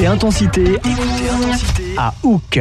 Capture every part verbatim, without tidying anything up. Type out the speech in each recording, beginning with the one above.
intensité, écoutez intensité à Hook.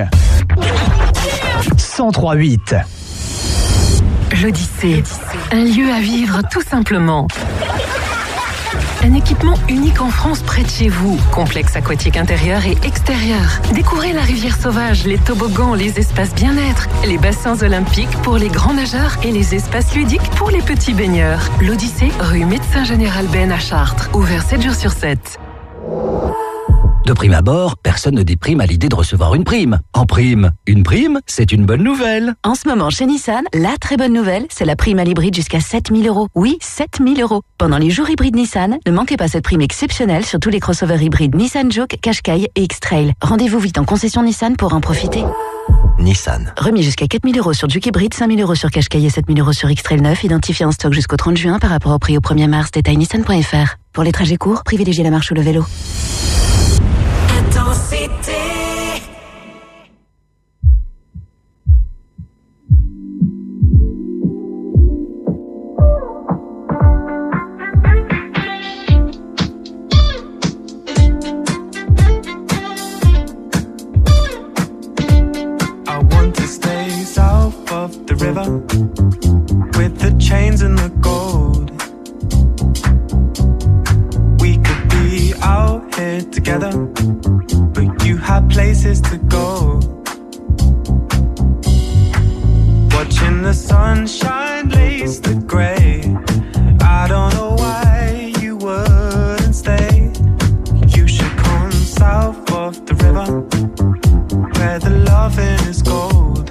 cent trois virgule huit. L'Odyssée, un lieu à vivre tout simplement. Un équipement unique en France près de chez vous. Complexe aquatique intérieur et extérieur. Découvrez la rivière sauvage, les toboggans, les espaces bien-être, les bassins olympiques pour les grands nageurs et les espaces ludiques pour les petits baigneurs. L'Odyssée, rue Médecin Général Ben à Chartres. Ouvert sept jours sur sept. De prime abord, personne ne déprime à l'idée de recevoir une prime. En prime, une prime, c'est une bonne nouvelle. En ce moment, chez Nissan, la très bonne nouvelle, c'est la prime à l'hybride jusqu'à sept mille euros. Oui, sept mille euros. Pendant les jours hybrides Nissan, ne manquez pas cette prime exceptionnelle sur tous les crossovers hybrides Nissan Juke, Qashqai et X-Trail. Rendez-vous vite en concession Nissan pour en profiter. Nissan. Remis jusqu'à quatre mille euros sur Juke hybride, cinq mille euros sur Qashqai et sept mille euros sur X-Trail neuf, identifié en stock jusqu'au trente juin par rapport au prix au premier mars. Détail nissan point f r. Pour les trajets courts, privilégiez la marche ou le vélo. Intensité. I want to stay south of the river with the chains and the gold. We could be out here together, but you have places to go. Watching the sunshine lace the grey. I don't know why you wouldn't stay. You should come south of the river, where the loving is gold.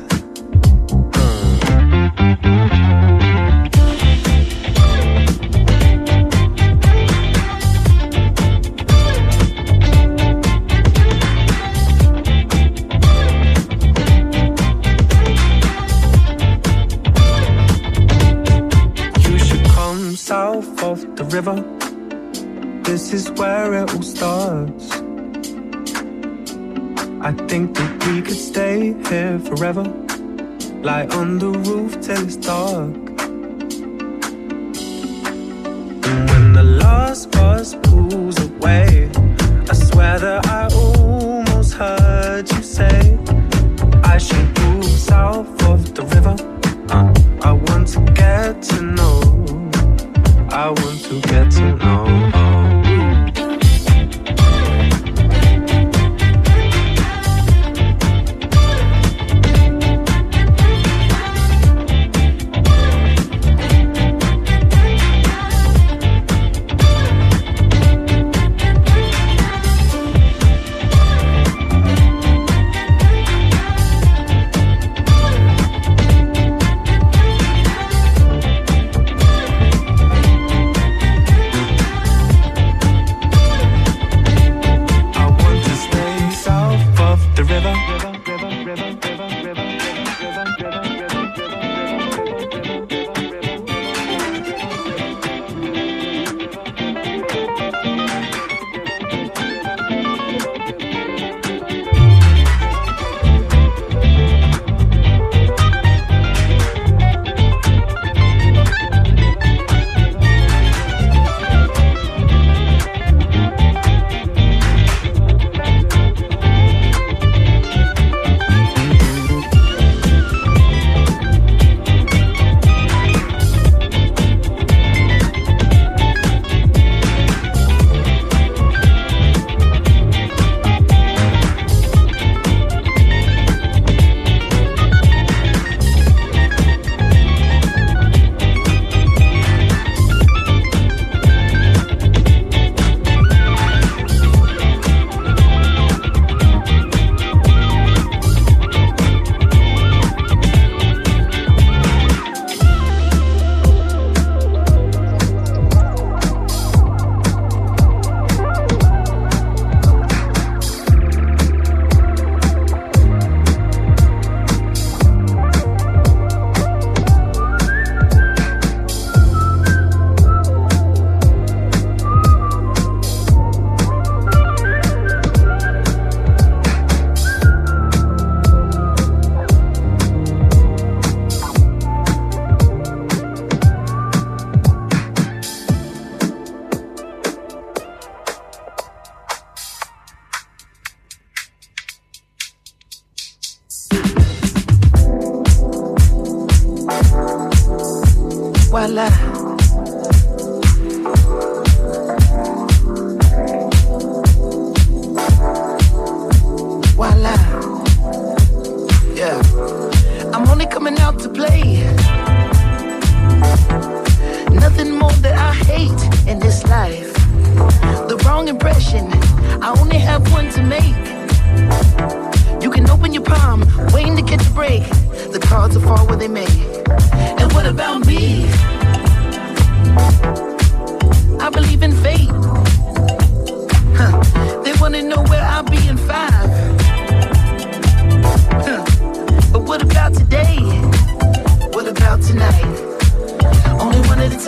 South of the river, this is where it all starts. I think that we could stay here forever, lie on the roof till it's dark. And when the last bus pulls away, I swear that I almost heard you say I should move south of the river. uh, I want to get to know, I want to get to know. voila. Voila. Yeah. I'm only coming out to play. Nothing more that I hate in this life. The wrong impression, I only have one to make. You can open your palm, waiting to catch a break. The cards will fall where they may. And what about me? I believe in fate. Huh. They wanna know where I'll be in five. Huh. But what about today? What about tonight? Only one at a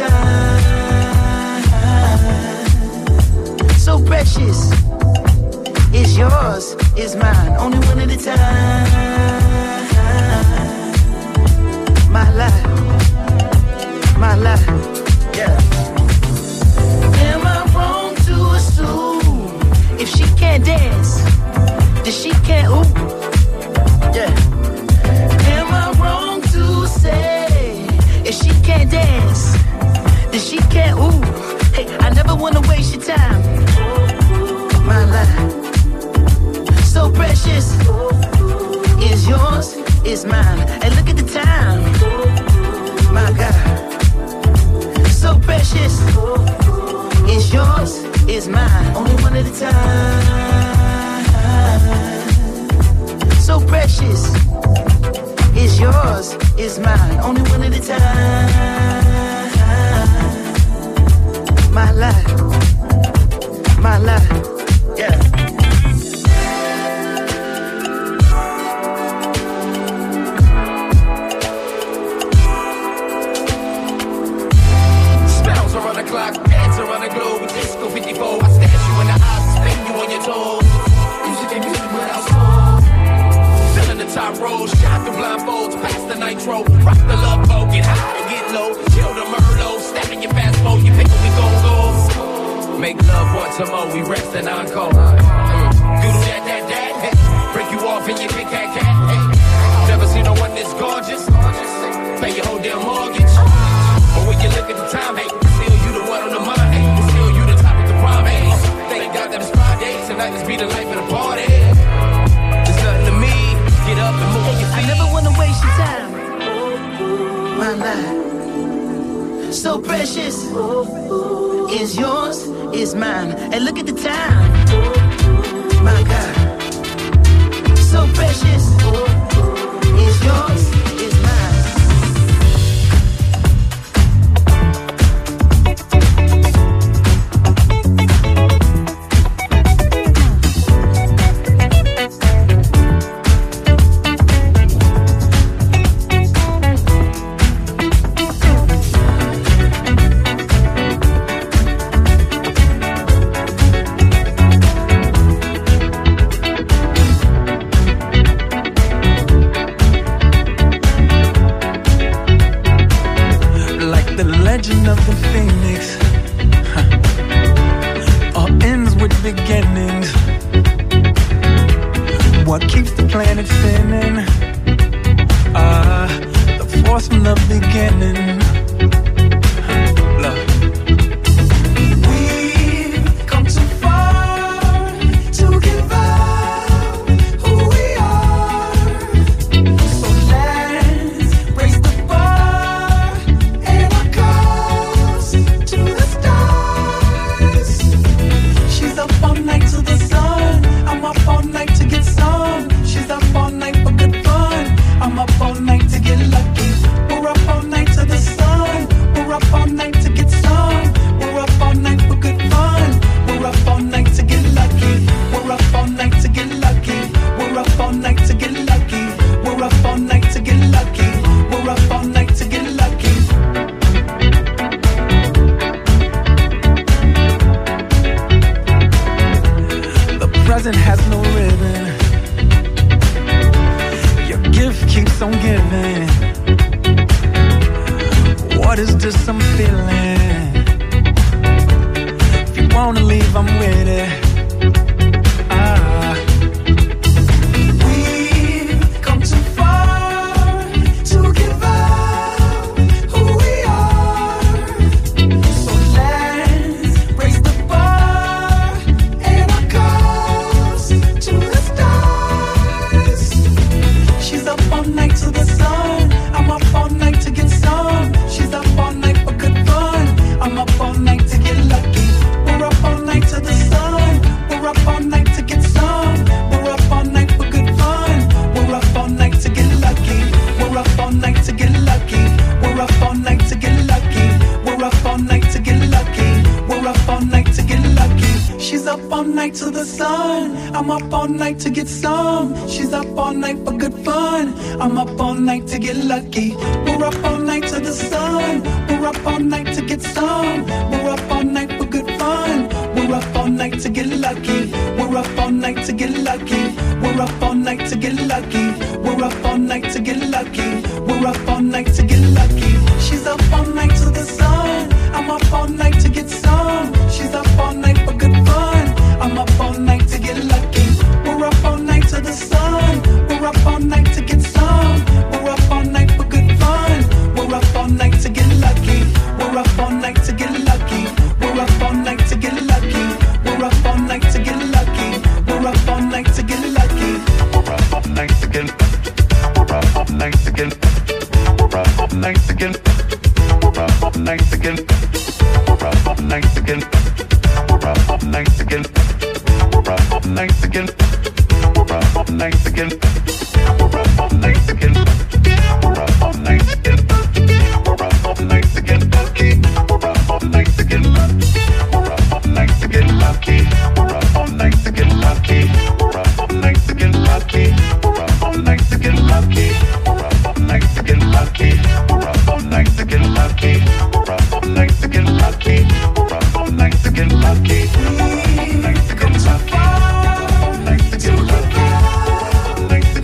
time. So precious. It's yours, it's mine. Only one at a time. My life, my life, yeah. Am I wrong to assume if she can't dance, then she can't ooh? Yeah. Am I wrong to say if she can't dance, then she can't ooh? Hey, I never wanna waste your time. My life, so precious, is yours, is mine. And look at the time, my God, so precious, is yours, is mine. Only one at a time. So precious, is yours, is mine. Only one at a time. My life, my life, yeah. Clock, dance around the globe with Disco fifty-four. I stash you in the eyes, spin you on your toes. Music ain't music without soul. Filling the top road, shot the blindfolds, pass the nitro, rock the love boat, get high and get low, chill the Merlot, snapping your fast boat, you pick what we gon' go. Make love once more, we rest and encore. Do that, that, that, hey. Break you off and you kick cat, cat, hey. Never seen no one this gorgeous. Pay your whole damn mortgage. But when you look at the time, hey. On the mind, hey, still you the topic of prime, hey. Thank God that it's Friday, tonight let's be the life of the party. There's nothing to me, get up and move on your feet. I never wanna waste your time. My life, so precious, is yours, is mine. And look at the time, my God, so precious, is yours, is mine. Wanna leave, I'm with it. Ah. We've come too far to give up who we are. I'm up all night to get some. She's up all night for good fun. I'm up all night to get lucky. We're up all night to the sun. We're up all night to get some. We're up all night for good fun. We're up all night to get lucky. We're up all night to get lucky. We're up all night to get lucky. We're up all night to get lucky. We're up all night to get lucky. She's up all night to the sun. I'm up all night to get some. She's up all night for good fun. I'm up all night to get lucky. We're up all night to the sun. We're up all night to get some. We're up all night for good fun. We're up all night to get lucky. We're up all night to get lucky. We're up all night to get lucky. We're up all night to get lucky. We're up all night to get lucky. We're up all night to get. We're up all night to get. We're up all night to get. We're up all night to get. We're up all night to get. We're up all night to get. We're up all night to get. We're up all night to get. We're up all night to get. We're up all night to get. We're up all night to get lucky. We're up all night to get. We're up all night to get lucky. We're up all night to get lucky. We're up all night to get lucky. We're up all night to get lucky. We're up all night to get lucky. We're up all night to get lucky. We're up all night to get lucky. We're up all night to get lucky. We're up all night to get lucky. We're up all night to get lucky. We're up all night to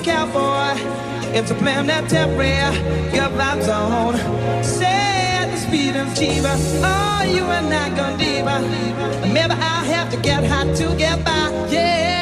cowboy. It's a planetary, your vibes on. Say at the speed of Chiba, oh, you are not gonna diva. Maybe I'll have to get hot to get by, yeah.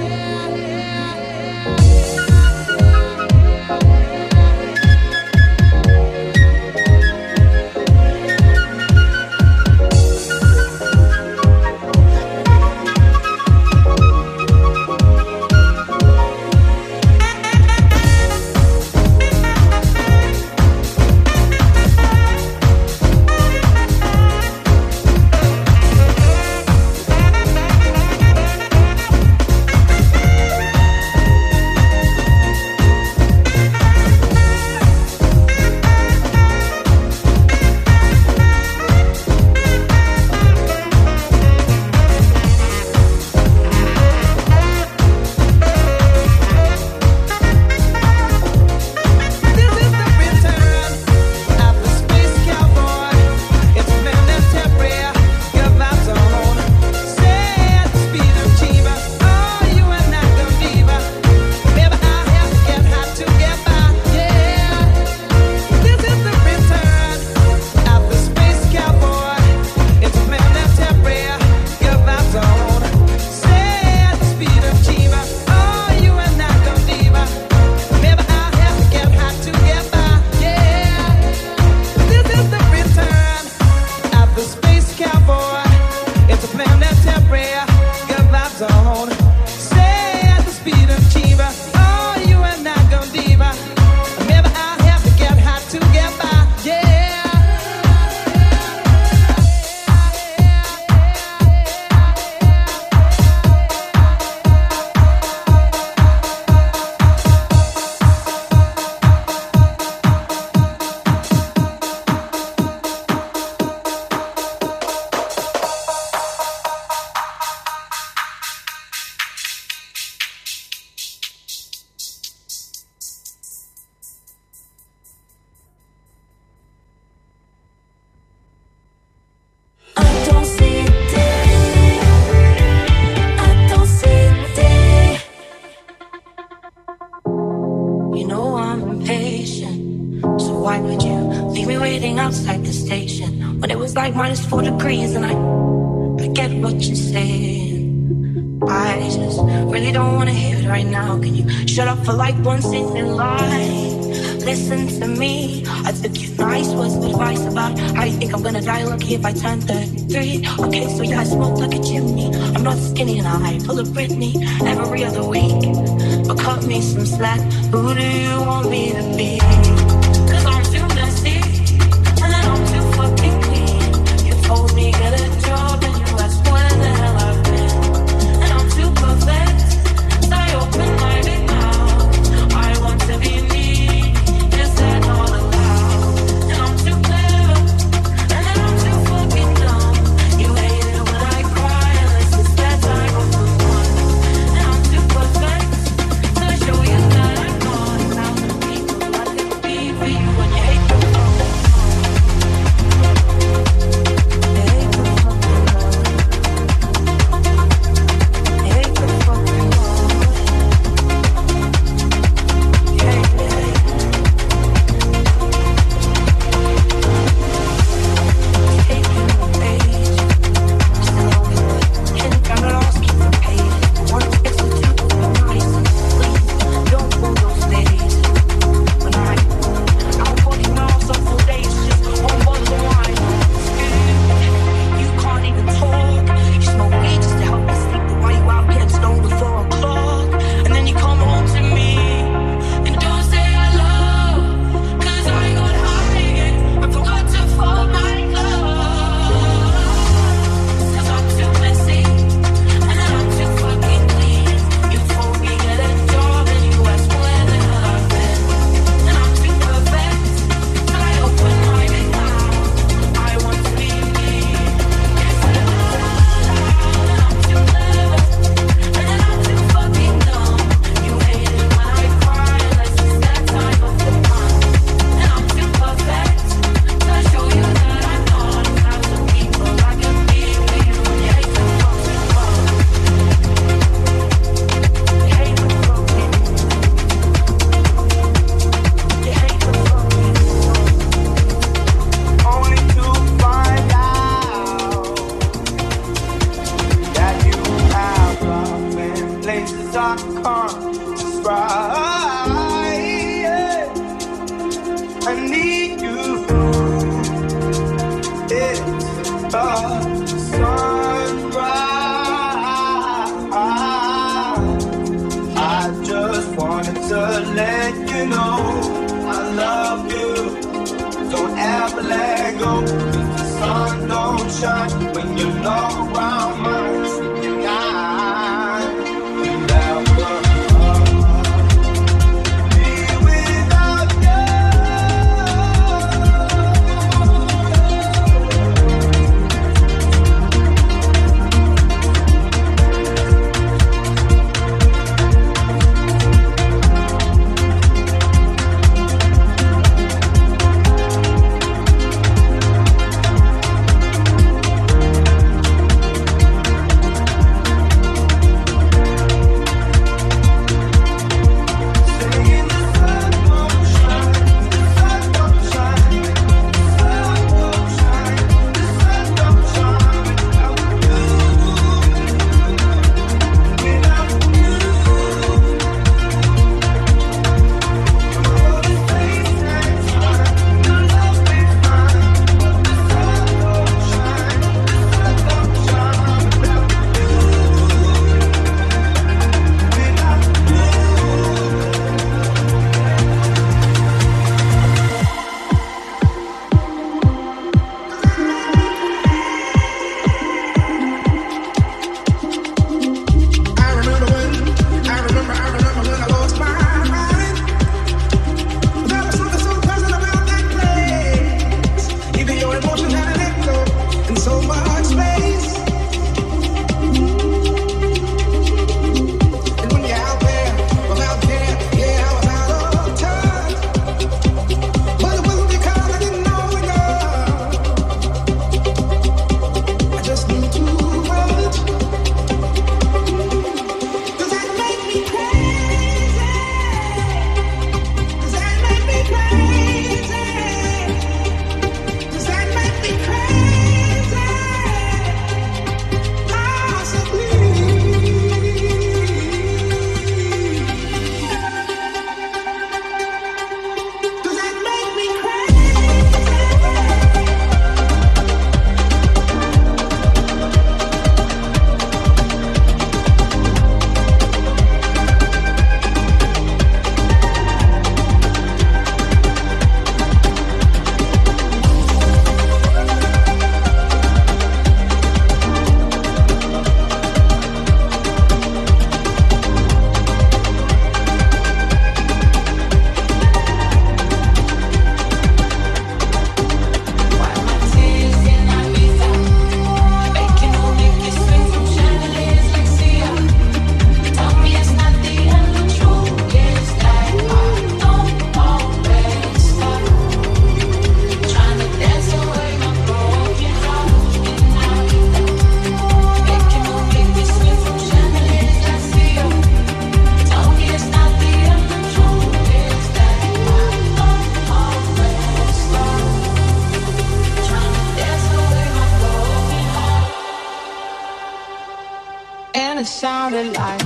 If I turn thirty-three, okay, so yeah, I smoke like a chimney. I'm not skinny and I pull a Britney every other week. But cut me some slack, who do you want me to be? Cause I'm too messy, and then I'm too fucking clean. You told me get a job, and you asked where the hell I've been. And I'm too perfect, so I open my big mouth. I want to be me, is that not allowed? And I'm too clever, and then I'm too fucking dumb. You hate it when I cry, unless it's that time of the month. And I'm too perfect, so I show you that I'm gone. Thousand people, I could be conscience right. Yeah. I need you. It's the sunrise. I just wanted to let you know I love you. Don't ever let go. 'Cause the sun don't shine when you're not around my sleeping eye. You never be without you. And it sounded like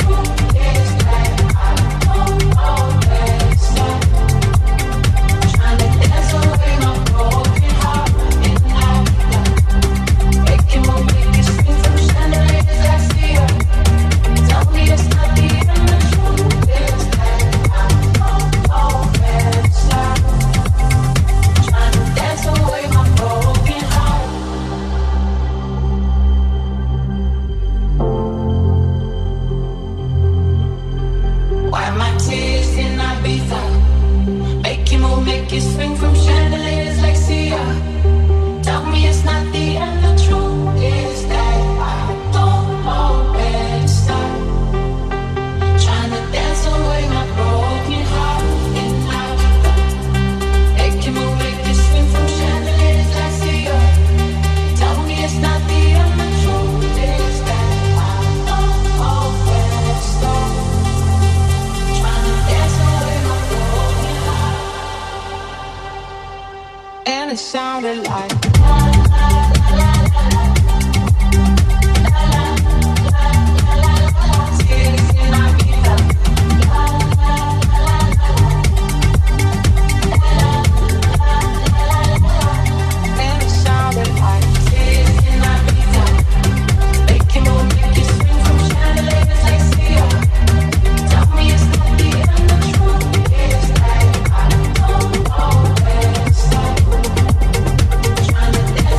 Trying and it sounded like. Trying to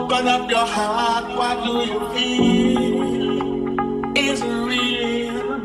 Open up your heart, what do you feel? Is it real?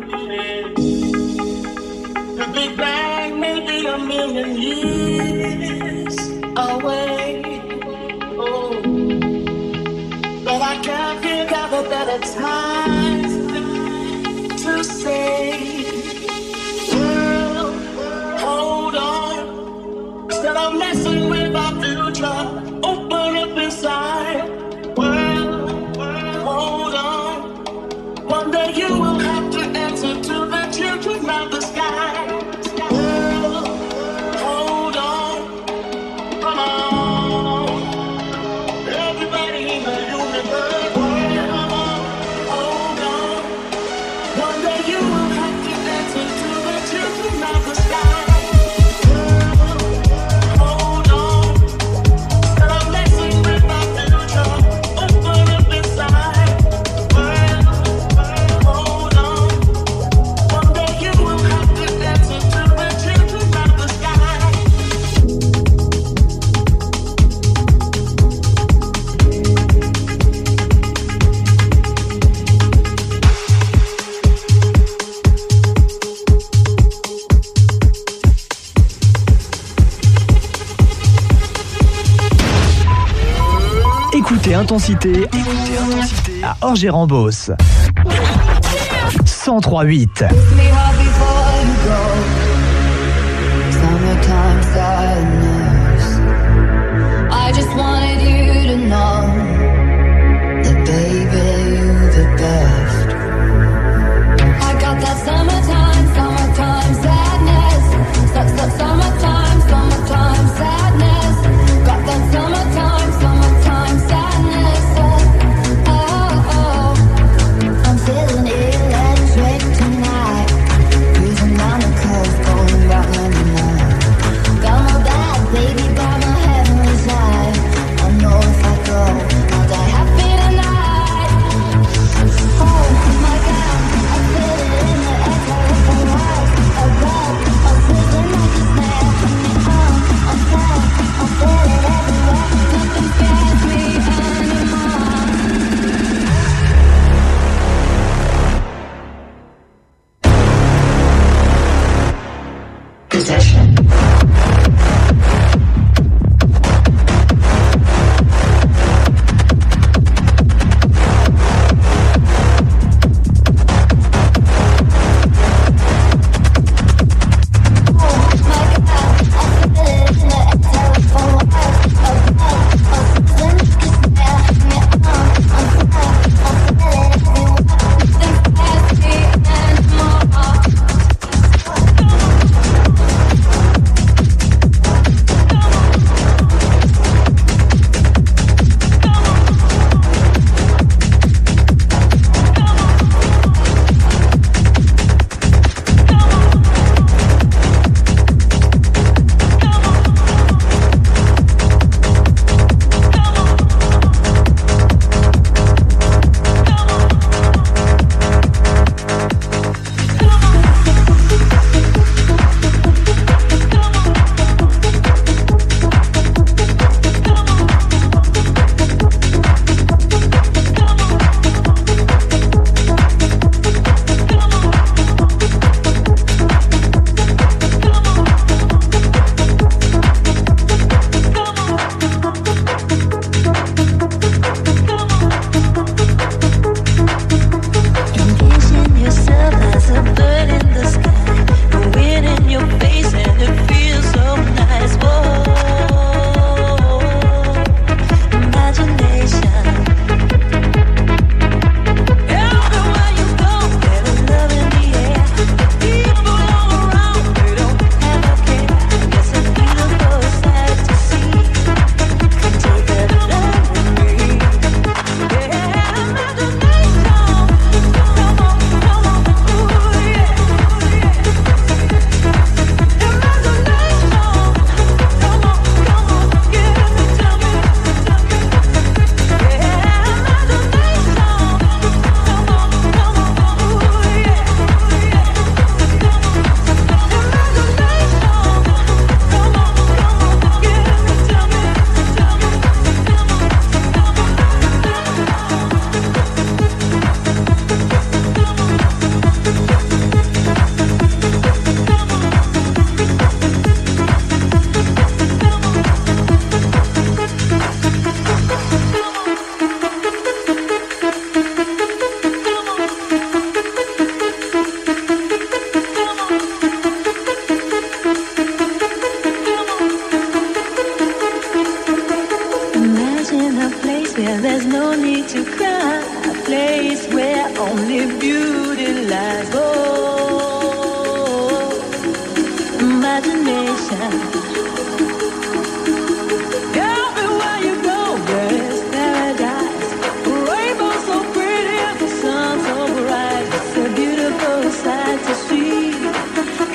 The Big Bang may be a million years away. Oh, but I can't think of a better time to say, girl, hold on. Instead of messing with our future, open up inside. Well, hold on. One day you will have to answer to the children of the sky. Well, hold on. Come on. Everybody in the universe. Well, hold on. One day you will have to answer to the children of the sky. Écoutez Intensité, écoutez Intensité à Orgé-Rambos. cent trois huit. I just wanted you to know that baby you're the best. I got that summertime, summertime sadness. Summertime, summertime sadness. Got that summertime, summertime sadness. Oh, oh, I'm feeling electric tonight.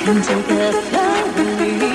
can take it slowly.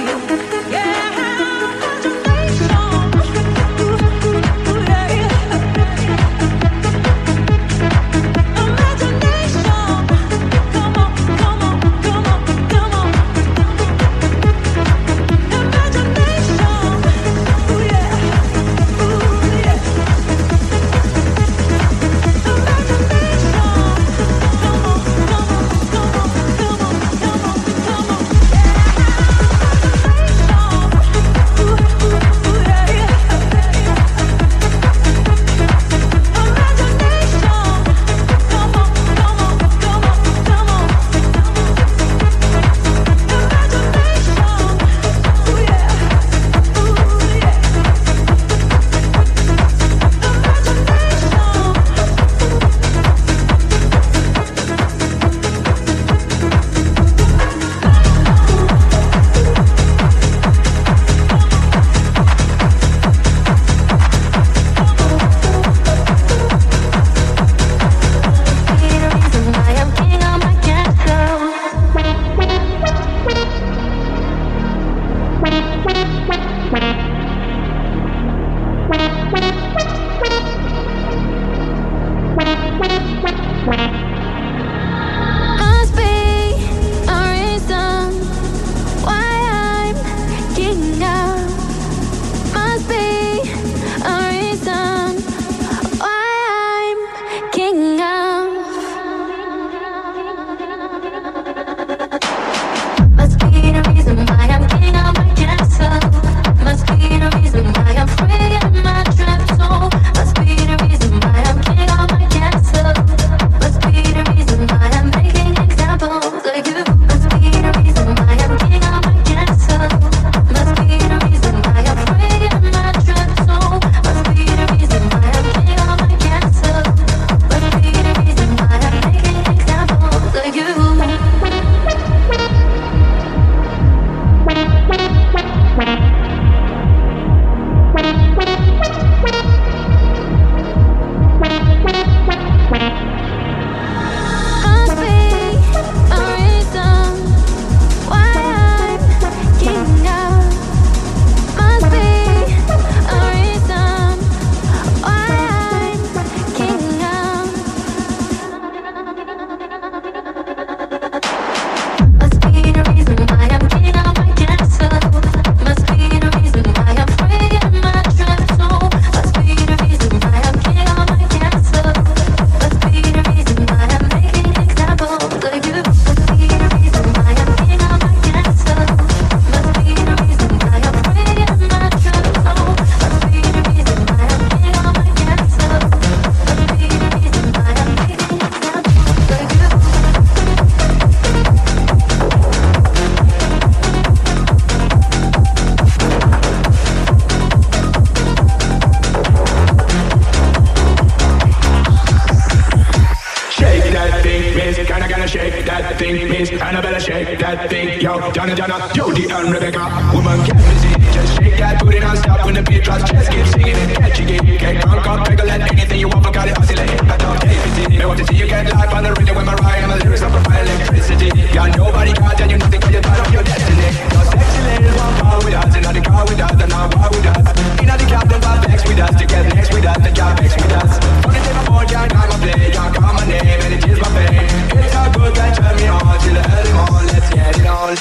Donna, Donna, Jody and Rebecca. Woman can't resist, just shake that booty non-stop. When the beat drops, just keep singing it. Catch you get, get drunk, up, regulate anything you want, but got it oscillate. I don't take it, I want to see you get live on the rhythm with Mariah. And the lyrics are provide electricity. Got nobody can tell you nothing, cause you're part of your destiny. No sexy ladies want power with us, and not the car with us, and not war with us. You know the captain, but vex with us, to get next with us, the job vex with us. Only take my board, can't call my play, can't call my name, and it is my pain. It's all good, can't turn me on till the early morning, let's get it on.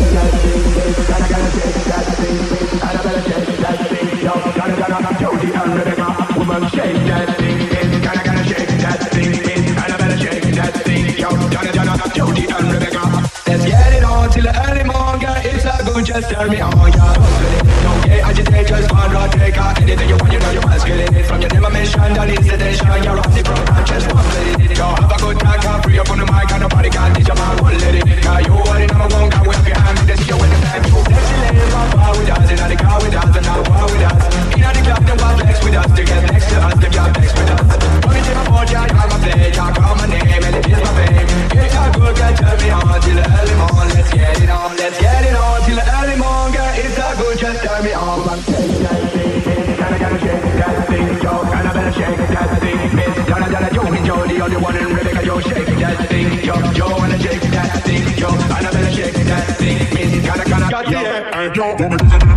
Jody and Rebecca, woman shake that thing, it's kinda gonna shake that thing, it's kinda better shake that thing, yo, Donna, Donna, Jody and Rebecca. Let's get it on till the early morning, it's a good, just turn me on, yeah. Don't get agitated, just one raw take out anything you want, you know you're masculine. From your name, I mentioned, that is the tension, you're on the program, just one lady. Yo, have a good time, can't free up on the mic, and nobody can teach a man one lady. Now you are the number one, can wave your hand, this is your winning time. You sexy ladies want power with us, in the car with us, and now war with us. In the club, them want flex with us, to get next to us, them got flex with us. Come into my board, yeah, call my play, yeah, call my name, and it is my fame. It's all good, girl, turn me on till the early morning, let's get it on, let's get it on till the early morning, girl, it's all good, just turn me on. One shake that thing, kinda gotta shake that thing, yo, kinda better shake that thing, Miss Donna, Donna, Joe and Jody, you're the one in Rebecca, yo, shake that thing, yo, Joe, wanna shake that thing, yo. like your woman.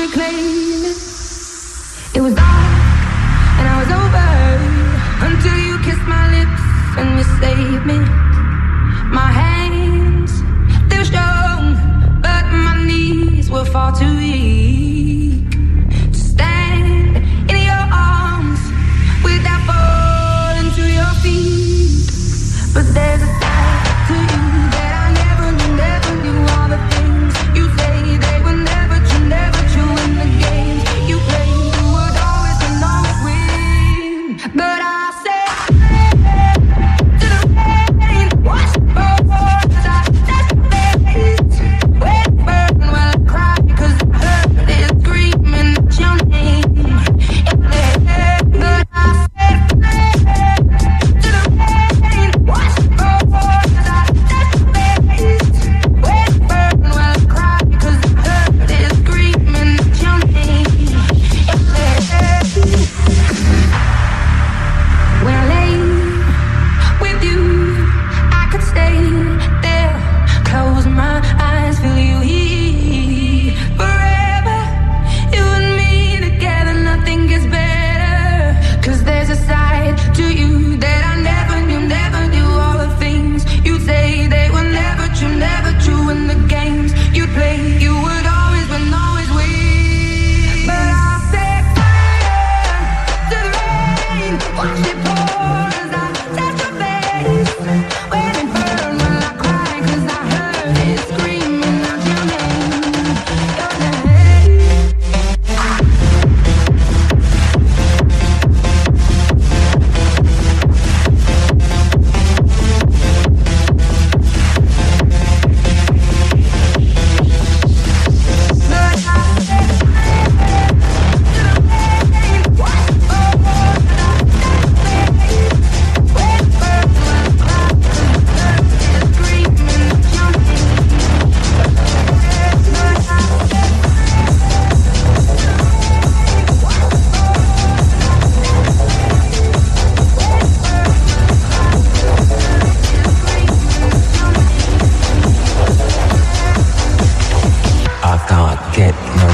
reclaim it. It was dark and I was over until you kissed my lips and you saved me. My hands, they were strong, but my knees were far too weak to stand in your arms without falling to your feet. But there's a side to you that I never knew, never knew. All the things you say, they were never true, never true. In the games you play, you would always and always win. But I said to the rain, watch the boys, I touch the face, where it burn while I cry, 'cause I heard it screaming out your name. But I said to the rain, watch the boys, I touch the face, where it burn while I cry, 'cause I heard it screaming out your name. When I lay with you, I could stay there, close my eyes, feel you here forever. You and me together, nothing gets better. 'Cause there's a side to you that I never knew, never knew. All the things you say, they were never true, never true. In the games you play, you would always win, always win. But I said fire to the rain, watch it pour as I touch your face. When it burn, when I cry, 'cause I heard it screaming out your name, your name. But I said fire to the rain, watch it pour as I touch your face. When it burn, when I cry, 'cause I heard it screaming out your name. But I said I can't get no